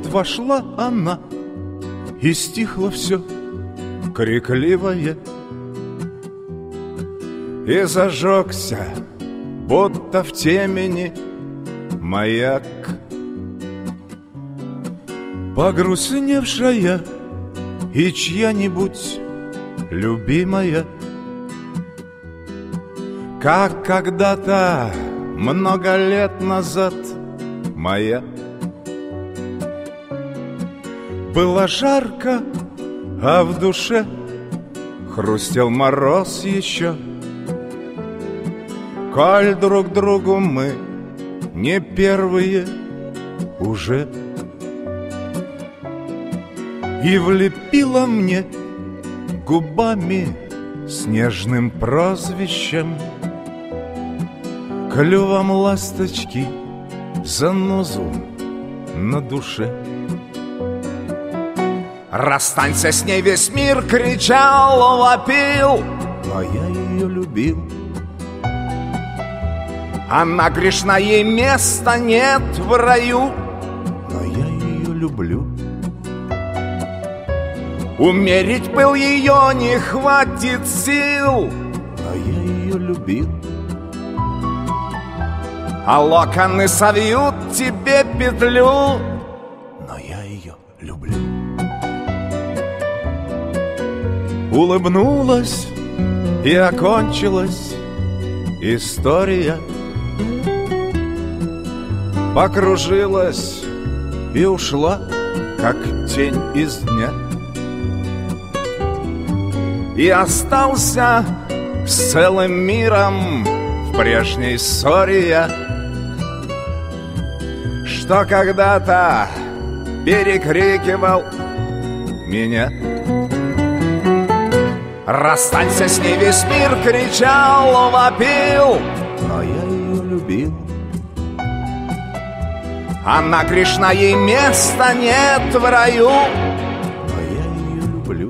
вошла она, и стихло все крикливое, и зажегся, будто в темени, маяк. Погрустневшая и чья-нибудь любимая, как когда-то много лет назад моя. Было жарко, а в душе хрустел мороз еще. Коль друг другу мы не первые уже. И влепила мне губами с нежным прозвищем, клювом ласточки занозу на душе. Расстанься с ней, весь мир кричал, вопил, но я ее любил. Она грешна, ей места нет в раю, но я ее люблю. Умерить пыл ее не хватит сил, но я ее любил. А локоны совьют тебе петлю, но я ее люблю. Улыбнулась и окончилась история. Покружилась и ушла, как тень из дня. И остался с целым миром в прежней ссоре я, что когда-то перекрикивал меня. Расстанься с ней, весь мир кричал, вопил, но я ее любил. Она грешна, ей места нет в раю, но я ее люблю.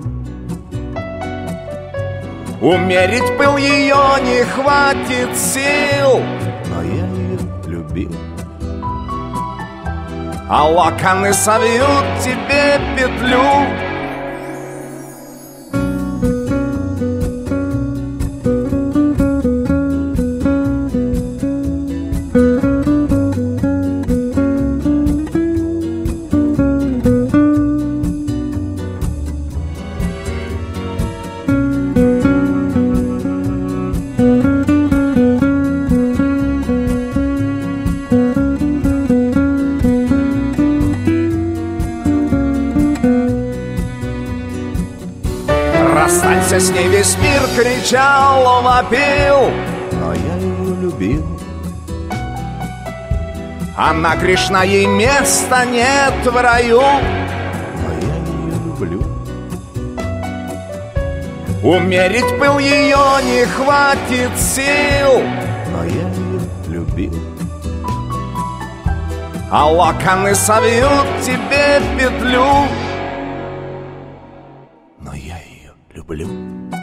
Умерить пыл ее не хватит сил, но я ее любил. А локоны совьют тебе петлю. Расстанься с ней, весь мир кричал, вопил, но я ее любил. Она грешна, ей места нет в раю, но я ее люблю. Умерить пыл ее не хватит сил, но я ее любил. А локоны совьют тебе петлю, но я ее люблю.